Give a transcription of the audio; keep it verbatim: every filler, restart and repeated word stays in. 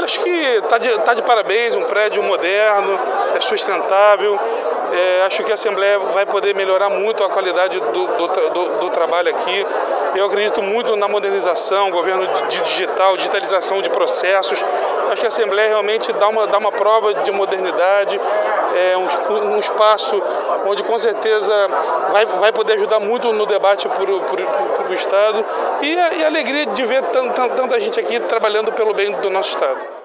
acho que está de, tá de parabéns, um prédio moderno, é sustentável. É, acho que a Assembleia vai poder melhorar muito a qualidade do, do, do, do trabalho aqui. Eu acredito muito na modernização, governo de digital, digitalização de processos. Acho que a Assembleia realmente dá uma, dá uma prova de modernidade, é um, um espaço onde com certeza vai, vai poder ajudar muito no debate para o Estado e a, e a alegria de ver tanta, tanta gente aqui trabalhando pelo bem do nosso Estado.